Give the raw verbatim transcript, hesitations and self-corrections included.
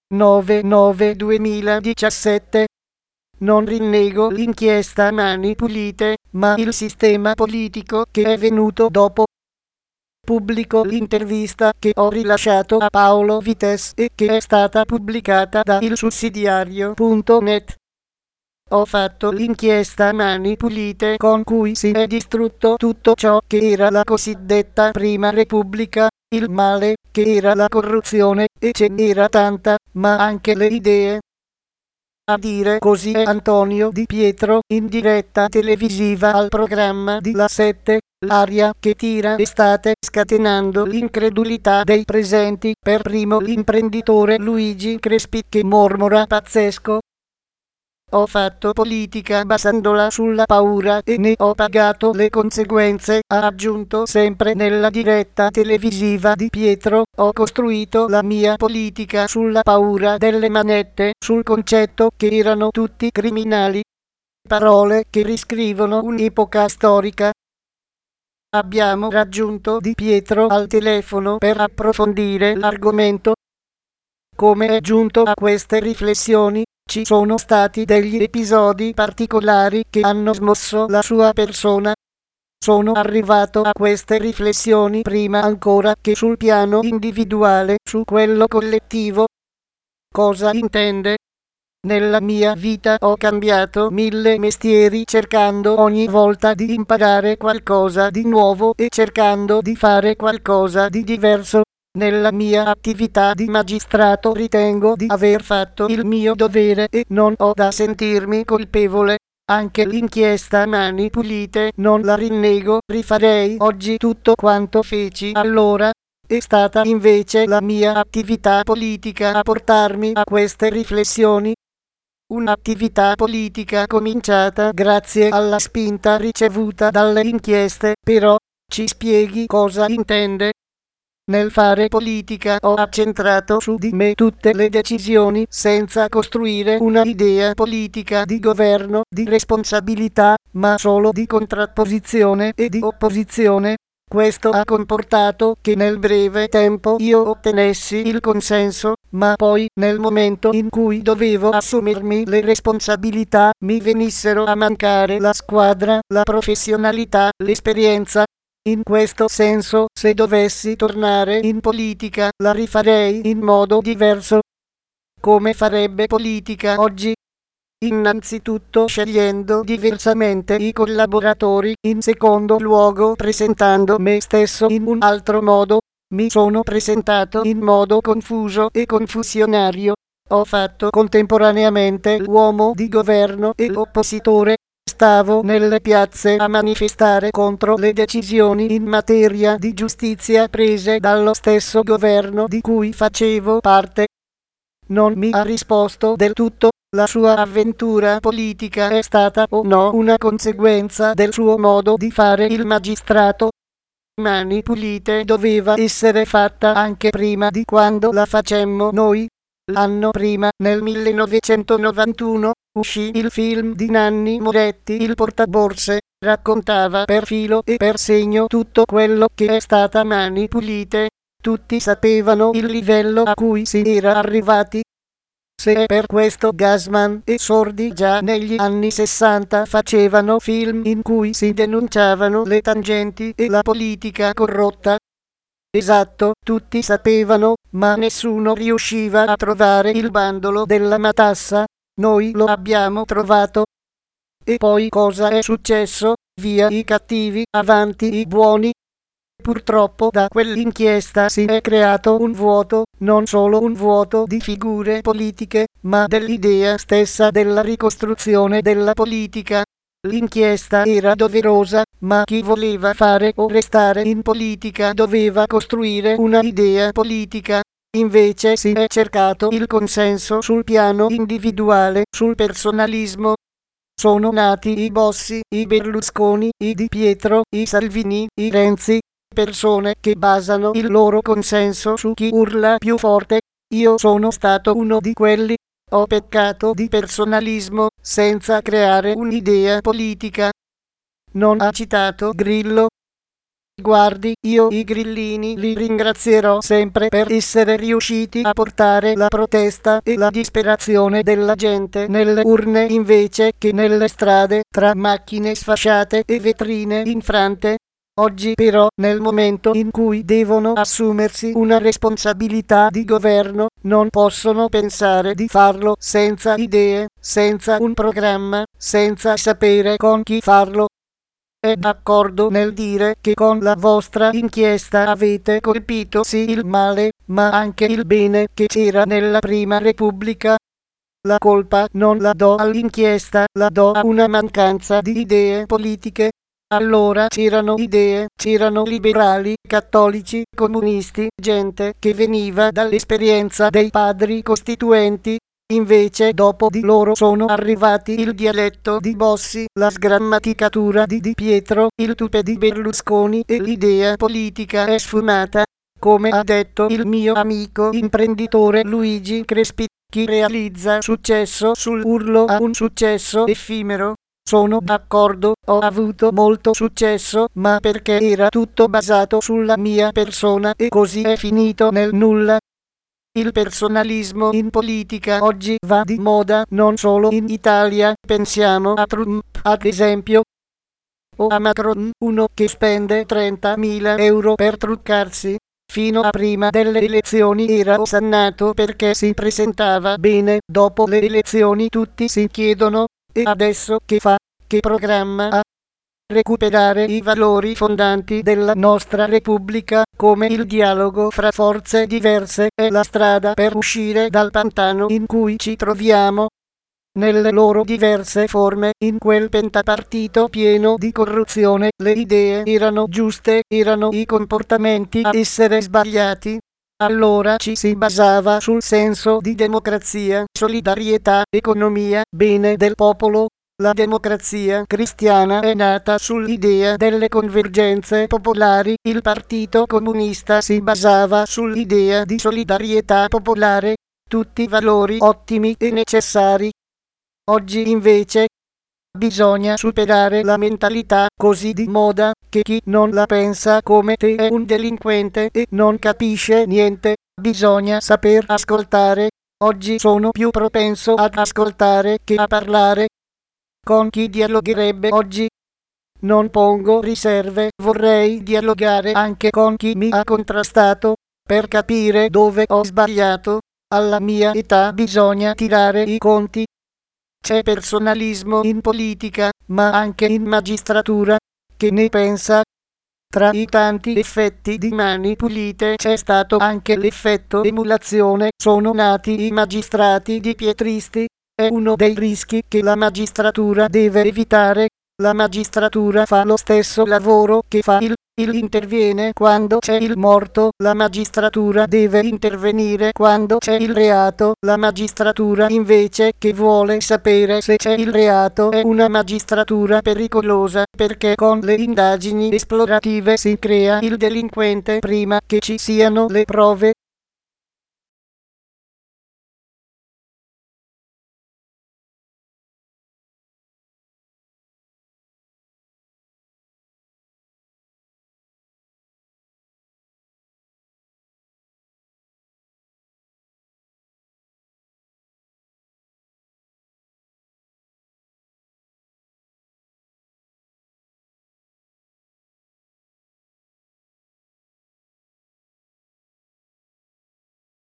nove nove duemiladiciassette. Non rinnego l'inchiesta a mani pulite, ma il sistema politico che è venuto dopo. Pubblico l'intervista che ho rilasciato a Paolo Vites e che è stata pubblicata da il sussidiario punto net. Ho fatto l'inchiesta a mani pulite con cui si è distrutto tutto ciò che era la cosiddetta Prima Repubblica, il male, che era la corruzione, e ce n'era tanta, ma anche le idee. A dire così è Antonio Di Pietro, in diretta televisiva al programma di La sette, l'aria che tira estate, scatenando l'incredulità dei presenti, per primo l'imprenditore Luigi Crespi che mormora pazzesco. Ho fatto politica basandola sulla paura e ne ho pagato le conseguenze, ha aggiunto sempre nella diretta televisiva Di Pietro. Ho costruito la mia politica sulla paura delle manette, sul concetto che erano tutti criminali. Parole che riscrivono un'epoca storica. Abbiamo raggiunto Di Pietro al telefono per approfondire l'argomento. Come è giunto a queste riflessioni? Ci sono stati degli episodi particolari che hanno smosso la sua persona. Sono arrivato a queste riflessioni prima ancora che sul piano individuale, su quello collettivo. Cosa intende? Nella mia vita ho cambiato mille mestieri cercando ogni volta di imparare qualcosa di nuovo e cercando di fare qualcosa di diverso. Nella mia attività di magistrato ritengo di aver fatto il mio dovere e non ho da sentirmi colpevole. Anche l'inchiesta a mani pulite non la rinnego, rifarei oggi tutto quanto feci allora. È stata invece la mia attività politica a portarmi a queste riflessioni. Un'attività politica cominciata grazie alla spinta ricevuta dalle inchieste, però, ci spieghi cosa intende? Nel fare politica ho accentrato su di me tutte le decisioni senza costruire una idea politica di governo, di responsabilità, ma solo di contrapposizione e di opposizione. Questo ha comportato che nel breve tempo io ottenessi il consenso, ma poi, nel momento in cui dovevo assumermi le responsabilità, mi venissero a mancare la squadra, la professionalità, l'esperienza. In questo senso, se dovessi tornare in politica, la rifarei in modo diverso. Come farebbe politica oggi? Innanzitutto scegliendo diversamente i collaboratori, in secondo luogo presentando me stesso in un altro modo. Mi sono presentato in modo confuso e confusionario. Ho fatto contemporaneamente l'uomo di governo e l'oppositore. Stavo nelle piazze a manifestare contro le decisioni in materia di giustizia prese dallo stesso governo di cui facevo parte. Non mi ha risposto del tutto. La sua avventura politica è stata o no una conseguenza del suo modo di fare il magistrato. Mani pulite doveva essere fatta anche prima di quando la facemmo noi. L'anno prima, nel millenovecentonovantuno, uscì il film di Nanni Moretti Il portaborse, raccontava per filo e per segno tutto quello che è stata Mani pulite. Tutti sapevano il livello a cui si era arrivati. Se è per questo Gassman e Sordi già negli anni sessanta facevano film in cui si denunciavano le tangenti e la politica corrotta. Esatto, tutti sapevano, ma nessuno riusciva a trovare il bandolo della matassa. Noi lo abbiamo trovato. E poi cosa è successo? Via i cattivi, avanti i buoni. Purtroppo da quell'inchiesta si è creato un vuoto, non solo un vuoto di figure politiche, ma dell'idea stessa della ricostruzione della politica. L'inchiesta era doverosa, ma chi voleva fare o restare in politica doveva costruire una idea politica. Invece si è cercato il consenso sul piano individuale, sul personalismo. Sono nati i Bossi, i Berlusconi, i Di Pietro, i Salvini, i Renzi. Persone che basano il loro consenso su chi urla più forte. Io sono stato uno di quelli. Ho peccato di personalismo, senza creare un'idea politica. Non ha citato Grillo. Guardi, io i grillini li ringrazierò sempre per essere riusciti a portare la protesta e la disperazione della gente nelle urne invece che nelle strade, tra macchine sfasciate e vetrine infrante. Oggi però, nel momento in cui devono assumersi una responsabilità di governo, non possono pensare di farlo senza idee, senza un programma, senza sapere con chi farlo. È d'accordo nel dire che con la vostra inchiesta avete colpito sì il male, ma anche il bene che c'era nella Prima Repubblica. La colpa non la do all'inchiesta, la do a una mancanza di idee politiche. Allora c'erano idee, c'erano liberali, cattolici, comunisti, gente che veniva dall'esperienza dei padri costituenti. Invece dopo di loro sono arrivati il dialetto di Bossi, la sgrammaticatura di Di Pietro, il tupè di Berlusconi e l'idea politica è sfumata. Come ha detto il mio amico imprenditore Luigi Crespi, chi realizza successo sull'urlo ha un successo effimero. Sono d'accordo, ho avuto molto successo, ma perché era tutto basato sulla mia persona e così è finito nel nulla. Il personalismo in politica oggi va di moda non solo in Italia, pensiamo a Trump ad esempio, o a Macron, uno che spende trentamila euro per truccarsi. Fino a prima delle elezioni era osannato perché si presentava bene, dopo le elezioni tutti si chiedono, e adesso che fa? Che programma ha? Recuperare i valori fondanti della nostra Repubblica, come il dialogo fra forze diverse, è la strada per uscire dal pantano in cui ci troviamo. Nelle loro diverse forme, in quel pentapartito pieno di corruzione, le idee erano giuste, erano i comportamenti a essere sbagliati. Allora ci si basava sul senso di democrazia, solidarietà, economia, bene del popolo. La democrazia cristiana è nata sull'idea delle convergenze popolari, il Partito Comunista si basava sull'idea di solidarietà popolare, tutti valori ottimi e necessari. Oggi invece bisogna superare la mentalità così di moda che chi non la pensa come te è un delinquente e non capisce niente. Bisogna saper ascoltare. Oggi sono più propenso ad ascoltare che a parlare. Con chi dialogherebbe oggi? Non pongo riserve, vorrei dialogare anche con chi mi ha contrastato, per capire dove ho sbagliato. Alla mia età bisogna tirare i conti. C'è personalismo in politica, ma anche in magistratura. Che ne pensa? Tra i tanti effetti di Mani Pulite c'è stato anche l'effetto emulazione, sono nati i magistrati di pietristi. È uno dei rischi che la magistratura deve evitare. La magistratura fa lo stesso lavoro che fa il Il interviene quando c'è il morto, la magistratura deve intervenire quando c'è il reato, la magistratura invece che vuole sapere se c'è il reato è una magistratura pericolosa, perché con le indagini esplorative si crea il delinquente prima che ci siano le prove.